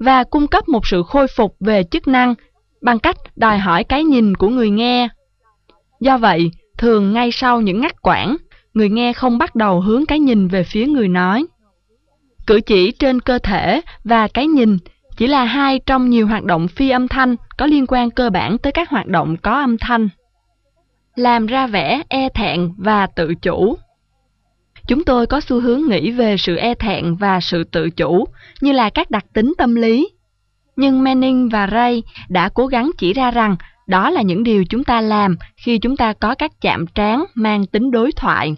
và cung cấp một sự khôi phục về chức năng bằng cách đòi hỏi cái nhìn của người nghe. Do vậy, thường ngay sau những ngắt quãng, người nghe không bắt đầu hướng cái nhìn về phía người nói. Cử chỉ trên cơ thể và cái nhìn chỉ là hai trong nhiều hoạt động phi âm thanh có liên quan cơ bản tới các hoạt động có âm thanh. Làm ra vẻ e thẹn và tự chủ. Chúng tôi có xu hướng nghĩ về sự e thẹn và sự tự chủ như là các đặc tính tâm lý. Nhưng Manning và Ray đã cố gắng chỉ ra rằng đó là những điều chúng ta làm khi chúng ta có các chạm trán mang tính đối thoại.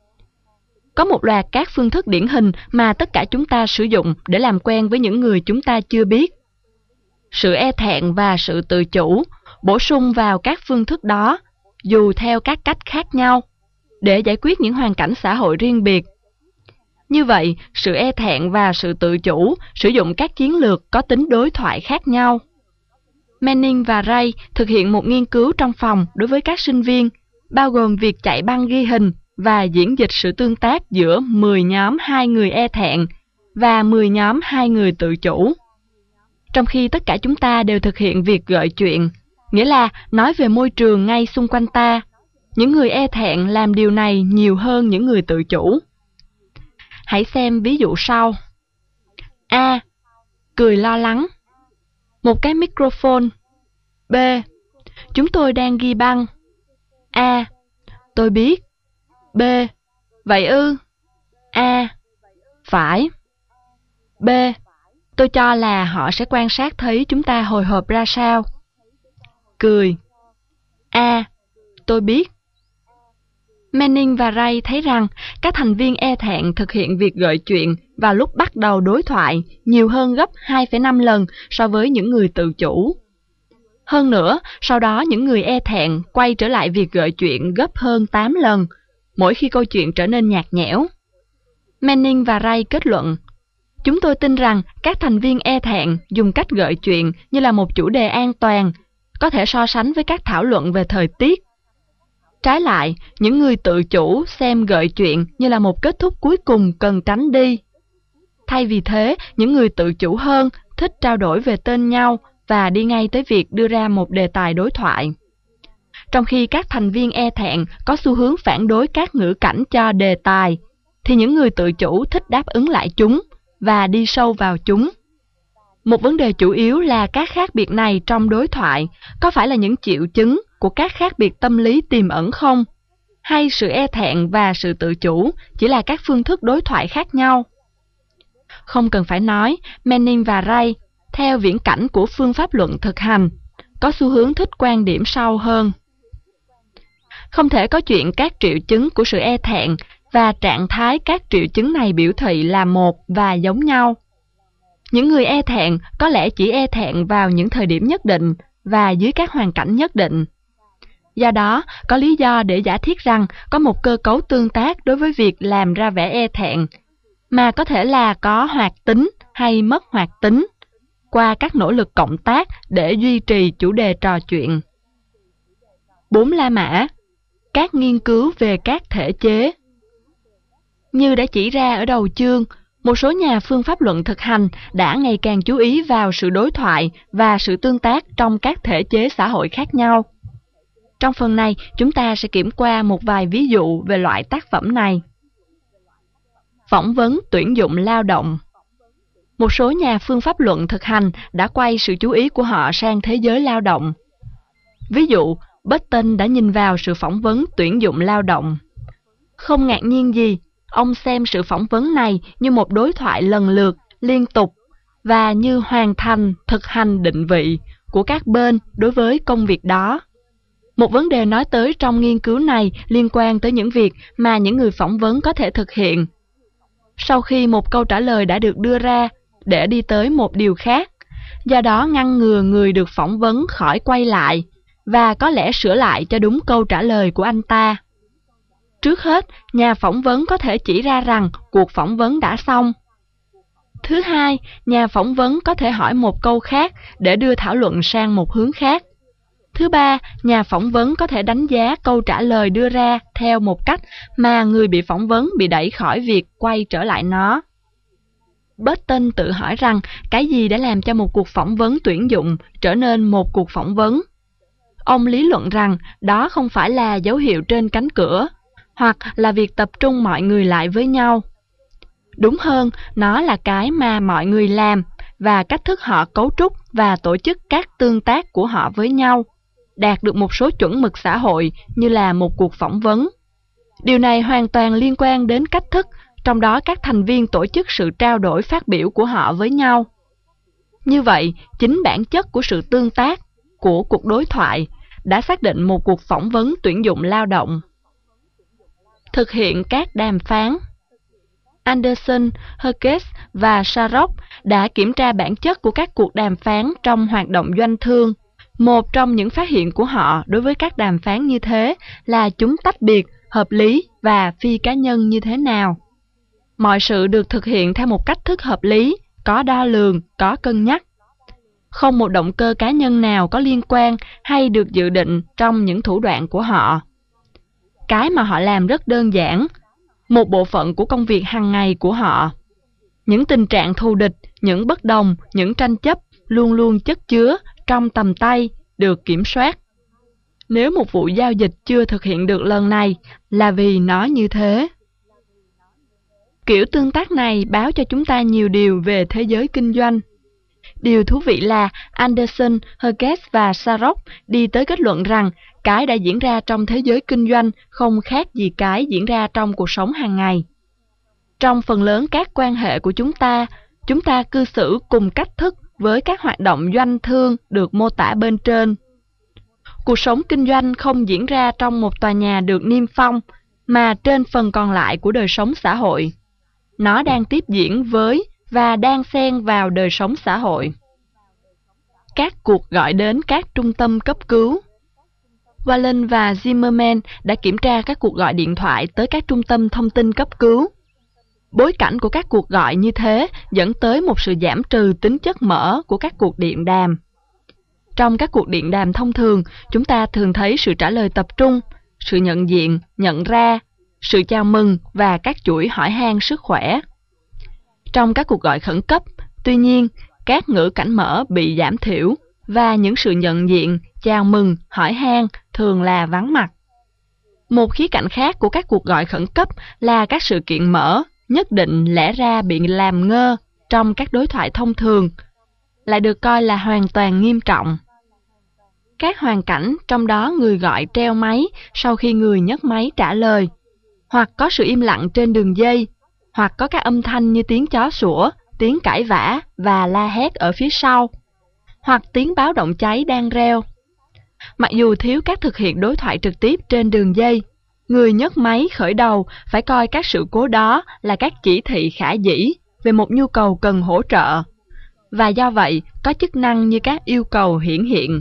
Có một loạt các phương thức điển hình mà tất cả chúng ta sử dụng để làm quen với những người chúng ta chưa biết. Sự e thẹn và sự tự chủ bổ sung vào các phương thức đó, dù theo các cách khác nhau, để giải quyết những hoàn cảnh xã hội riêng biệt. Như vậy, sự e thẹn và sự tự chủ sử dụng các chiến lược có tính đối thoại khác nhau. Manning và Ray thực hiện một nghiên cứu trong phòng đối với các sinh viên, bao gồm việc chạy băng ghi hình và diễn dịch sự tương tác giữa 10 nhóm 2 người e thẹn và 10 nhóm 2 người tự chủ. Trong khi tất cả chúng ta đều thực hiện việc gợi chuyện, nghĩa là nói về môi trường ngay xung quanh ta, những người e thẹn làm điều này nhiều hơn những người tự chủ. Hãy xem ví dụ sau. A. Cười lo lắng. Một cái microphone. B. Chúng tôi đang ghi băng. A. Tôi biết. B. Vậy ư? A. Phải. B. Tôi cho là họ sẽ quan sát thấy chúng ta hồi hộp ra sao. Cười. A. Tôi biết. Manning và Ray thấy rằng các thành viên e thẹn thực hiện việc gợi chuyện vào lúc bắt đầu đối thoại nhiều hơn gấp 2,5 lần so với những người tự chủ. Hơn nữa, sau đó những người e thẹn quay trở lại việc gợi chuyện gấp hơn 8 lần, mỗi khi câu chuyện trở nên nhạt nhẽo. Manning và Ray kết luận, chúng tôi tin rằng các thành viên e thẹn dùng cách gợi chuyện như là một chủ đề an toàn, có thể so sánh với các thảo luận về thời tiết. Trái lại, những người tự chủ xem gợi chuyện như là một kết thúc cuối cùng cần tránh đi. Thay vì thế, những người tự chủ hơn thích trao đổi về tên nhau và đi ngay tới việc đưa ra một đề tài đối thoại. Trong khi các thành viên e thẹn có xu hướng phản đối các ngữ cảnh cho đề tài, thì những người tự chủ thích đáp ứng lại chúng và đi sâu vào chúng. Một vấn đề chủ yếu là các khác biệt này trong đối thoại có phải là những triệu chứng của các khác biệt tâm lý tiềm ẩn không? Hay sự e thẹn và sự tự chủ chỉ là các phương thức đối thoại khác nhau? Không cần phải nói, Manning và Ray, theo viễn cảnh của phương pháp luận thực hành, có xu hướng thích quan điểm sau hơn. Không thể có chuyện các triệu chứng của sự e thẹn và trạng thái các triệu chứng này biểu thị là một và giống nhau. Những người e thẹn có lẽ chỉ e thẹn vào những thời điểm nhất định và dưới các hoàn cảnh nhất định. Do đó, có lý do để giả thiết rằng có một cơ cấu tương tác đối với việc làm ra vẻ e thẹn, mà có thể là có hoạt tính hay mất hoạt tính, qua các nỗ lực cộng tác để duy trì chủ đề trò chuyện. 4 La Mã. Các nghiên cứu về các thể chế. Như đã chỉ ra ở đầu chương, một số nhà phương pháp luận thực hành đã ngày càng chú ý vào sự đối thoại và sự tương tác trong các thể chế xã hội khác nhau. Trong phần này, chúng ta sẽ kiểm qua một vài ví dụ về loại tác phẩm này. Phỏng vấn tuyển dụng lao động. Một số nhà phương pháp luận thực hành đã quay sự chú ý của họ sang thế giới lao động. Ví dụ, Button đã nhìn vào sự phỏng vấn tuyển dụng lao động. Không ngạc nhiên gì, ông xem sự phỏng vấn này như một đối thoại lần lượt, liên tục, và như hoàn thành thực hành định vị của các bên đối với công việc đó. Một vấn đề nói tới trong nghiên cứu này liên quan tới những việc mà những người phỏng vấn có thể thực hiện sau khi một câu trả lời đã được đưa ra để đi tới một điều khác, do đó ngăn ngừa người được phỏng vấn khỏi quay lại và có lẽ sửa lại cho đúng câu trả lời của anh ta. Trước hết, nhà phỏng vấn có thể chỉ ra rằng cuộc phỏng vấn đã xong. Thứ hai, nhà phỏng vấn có thể hỏi một câu khác để đưa thảo luận sang một hướng khác. Thứ ba, nhà phỏng vấn có thể đánh giá câu trả lời đưa ra theo một cách mà người bị phỏng vấn bị đẩy khỏi việc quay trở lại nó. Burton tự hỏi rằng cái gì đã làm cho một cuộc phỏng vấn tuyển dụng trở nên một cuộc phỏng vấn. Ông lý luận rằng đó không phải là dấu hiệu trên cánh cửa, hoặc là việc tập trung mọi người lại với nhau. Đúng hơn, nó là cái mà mọi người làm và cách thức họ cấu trúc và tổ chức các tương tác của họ với nhau, đạt được một số chuẩn mực xã hội như là một cuộc phỏng vấn. Điều này hoàn toàn liên quan đến cách thức, trong đó các thành viên tổ chức sự trao đổi phát biểu của họ với nhau. Như vậy, chính bản chất của sự tương tác, của cuộc đối thoại, đã xác định một cuộc phỏng vấn tuyển dụng lao động. Thực hiện các đàm phán. Anderson, Hughes và Sharrock đã kiểm tra bản chất của các cuộc đàm phán trong hoạt động doanh thương. Một trong những phát hiện của họ đối với các đàm phán như thế là chúng tách biệt, hợp lý và phi cá nhân như thế nào. Mọi sự được thực hiện theo một cách thức hợp lý, có đo lường, có cân nhắc. Không một động cơ cá nhân nào có liên quan hay được dự định trong những thủ đoạn của họ. Cái mà họ làm rất đơn giản, một bộ phận của công việc hàng ngày của họ. Những tình trạng thù địch, những bất đồng, những tranh chấp luôn luôn chất chứa trong tầm tay, được kiểm soát. Nếu một vụ giao dịch chưa thực hiện được lần này là vì nó như thế. Kiểu tương tác này báo cho chúng ta nhiều điều về thế giới kinh doanh. Điều thú vị là Anderson, Hughes và Sharrock đi tới kết luận rằng cái đã diễn ra trong thế giới kinh doanh không khác gì cái diễn ra trong cuộc sống hàng ngày. Trong phần lớn các quan hệ của chúng ta cư xử cùng cách thức với các hoạt động doanh thương được mô tả bên trên. Cuộc sống kinh doanh không diễn ra trong một tòa nhà được niêm phong, mà trên phần còn lại của đời sống xã hội. Nó đang tiếp diễn với và đang xen vào đời sống xã hội. Các cuộc gọi đến các trung tâm cấp cứu. Wallen và Zimmerman đã kiểm tra các cuộc gọi điện thoại tới các trung tâm thông tin cấp cứu. Bối cảnh của các cuộc gọi như thế dẫn tới một sự giảm trừ tính chất mở của các cuộc điện đàm. Trong các cuộc điện đàm thông thường, chúng ta thường thấy sự trả lời tập trung, sự nhận diện, nhận ra, sự chào mừng và các chuỗi hỏi han sức khỏe. Trong các cuộc gọi khẩn cấp, tuy nhiên, các ngữ cảnh mở bị giảm thiểu và những sự nhận diện, chào mừng, hỏi han thường là vắng mặt. Một khía cạnh khác của các cuộc gọi khẩn cấp là các sự kiện mở nhất định lẽ ra bị làm ngơ trong các đối thoại thông thường, lại được coi là hoàn toàn nghiêm trọng. Các hoàn cảnh trong đó người gọi treo máy sau khi người nhấc máy trả lời, hoặc có sự im lặng trên đường dây, hoặc có các âm thanh như tiếng chó sủa, tiếng cãi vã và la hét ở phía sau, hoặc tiếng báo động cháy đang reo. Mặc dù thiếu các thực hiện đối thoại trực tiếp trên đường dây, người nhấc máy khởi đầu phải coi các sự cố đó là các chỉ thị khả dĩ về một nhu cầu cần hỗ trợ, và do vậy có chức năng như các yêu cầu hiển hiện.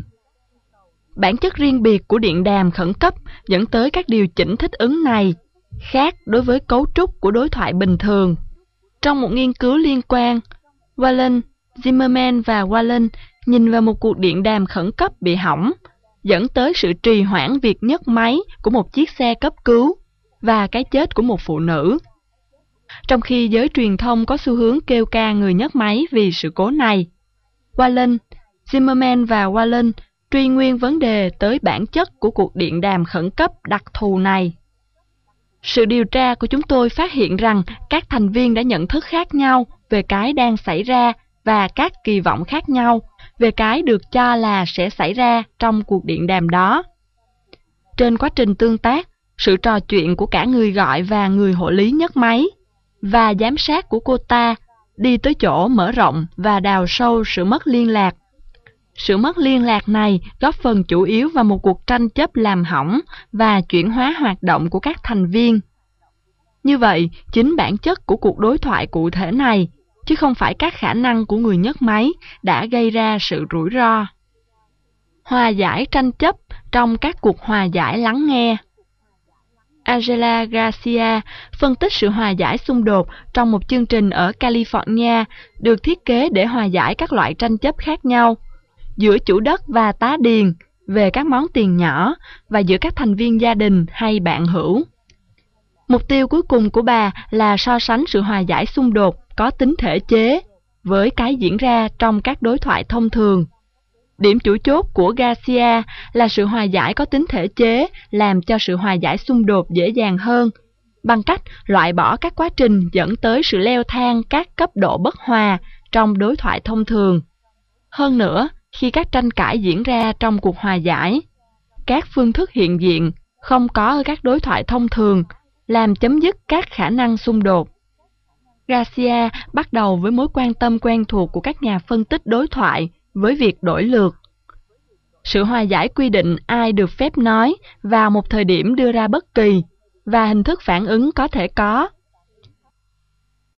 Bản chất riêng biệt của điện đàm khẩn cấp dẫn tới các điều chỉnh thích ứng này, khác đối với cấu trúc của đối thoại bình thường. Trong một nghiên cứu liên quan, Wallen, Zimmerman và Wallen nhìn vào một cuộc điện đàm khẩn cấp bị hỏng, dẫn tới sự trì hoãn việc nhấc máy của một chiếc xe cấp cứu và cái chết của một phụ nữ. Trong khi giới truyền thông có xu hướng kêu ca người nhấc máy vì sự cố này, Wallen, Zimmerman và Wallen truy nguyên vấn đề tới bản chất của cuộc điện đàm khẩn cấp đặc thù này. Sự điều tra của chúng tôi phát hiện rằng các thành viên đã nhận thức khác nhau về cái đang xảy ra và các kỳ vọng khác nhau về cái được cho là sẽ xảy ra trong cuộc điện đàm đó. Trên quá trình tương tác, sự trò chuyện của cả người gọi và người hộ lý nhấc máy và giám sát của cô ta đi tới chỗ mở rộng và đào sâu sự mất liên lạc. Sự mất liên lạc này góp phần chủ yếu vào một cuộc tranh chấp làm hỏng và chuyển hóa hoạt động của các thành viên. Như vậy, chính bản chất của cuộc đối thoại cụ thể này, chứ không phải các khả năng của người nhấc máy, đã gây ra sự rủi ro. Hòa giải tranh chấp trong các cuộc hòa giải lắng nghe. Angela Garcia phân tích sự hòa giải xung đột trong một chương trình ở California được thiết kế để hòa giải các loại tranh chấp khác nhau giữa chủ đất và tá điền về các món tiền nhỏ và giữa các thành viên gia đình hay bạn hữu. Mục tiêu cuối cùng của bà là so sánh sự hòa giải xung đột có tính thể chế với cái diễn ra trong các đối thoại thông thường. Điểm chủ chốt của Garcia là sự hòa giải có tính thể chế làm cho sự hòa giải xung đột dễ dàng hơn, bằng cách loại bỏ các quá trình dẫn tới sự leo thang các cấp độ bất hòa trong đối thoại thông thường. Hơn nữa, khi các tranh cãi diễn ra trong cuộc hòa giải, các phương thức hiện diện không có ở các đối thoại thông thường làm chấm dứt các khả năng xung đột. Garcia bắt đầu với mối quan tâm quen thuộc của các nhà phân tích đối thoại với việc đổi lược. Sự hòa giải quy định ai được phép nói vào một thời điểm đưa ra bất kỳ, và hình thức phản ứng có thể có